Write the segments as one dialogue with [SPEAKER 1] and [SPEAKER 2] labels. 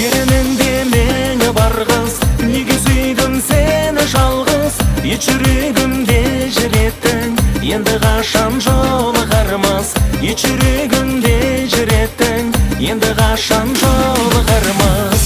[SPEAKER 1] Yerенінде мені барғыз, неге сүйдім сені жалғыз. Ет жүрегімде жүреттің, енді қашан жолығармыз. Ет жүрегімде жүреттің, енді қашан жолығармыз.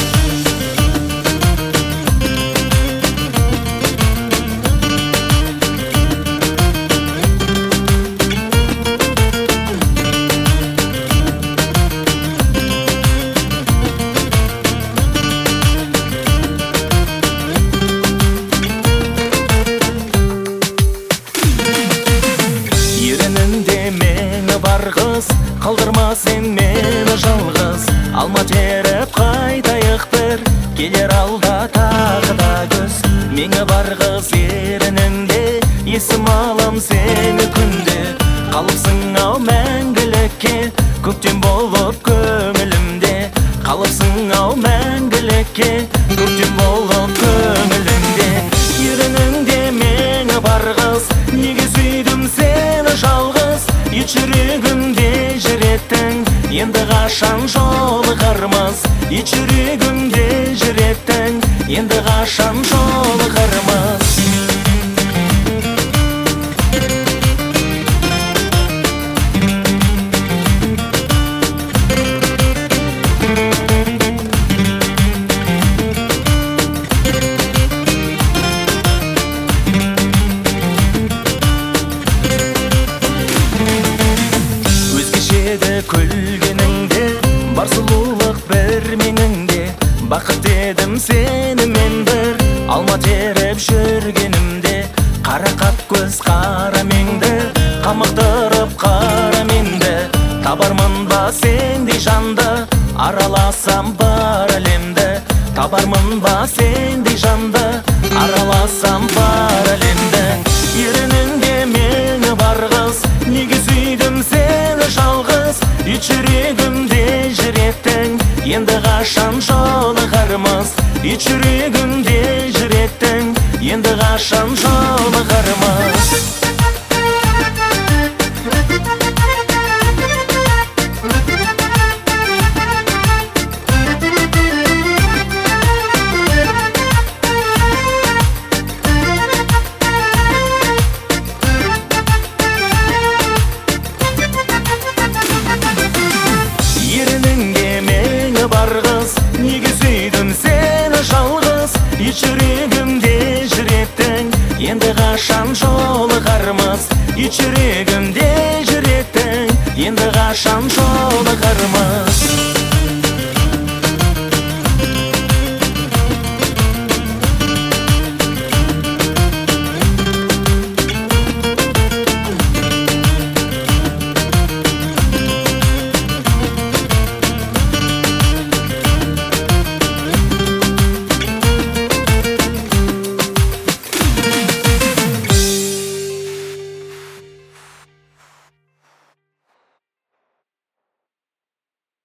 [SPEAKER 1] Барғыз, қалдырма сен мені жалғыз. Алма теріп қайтайық бір, келер алда тағы да күз. Мені барғыз ерінінде, есім алам сені күнде. Қалыпсың ау мәңгілікке, көктем болып көңілімде. Қалыпсың ау мәңгілікке, көктем болып көңілімде. Ерінінде мені барғыз, неге сүйдім сені жалғыз. Ет жүрегімде жүреттің, енді қашан жолығармыз. Ет жүрегімде жүреттің, енді қашан жолығармыз. Күлгеніңде, бар сұлулық бір меніңде. Бақыт едім сені мен бір, алма теріп жүргенімде. Қарақат көз қара менді, қамықтырып қара менді. Табармын ба сендей жанды, араласам бар әлемді. Табармын ба сендей жанды, араласам бар әлемді. Ерінінде мені барғыз, неге сүйдім сені жалғыз. Ет жүрегімде жүреттің, енді қашан жолығармыз. Ет жүрегімде жүреттің, енді қашан жолығармыз. Неге сүйдім сені жалғыз. Ет жүрегімде жүреттің, енді қашан жолығармыз. Ет жүрегімде жүреттің, енді қашан жолығармыз.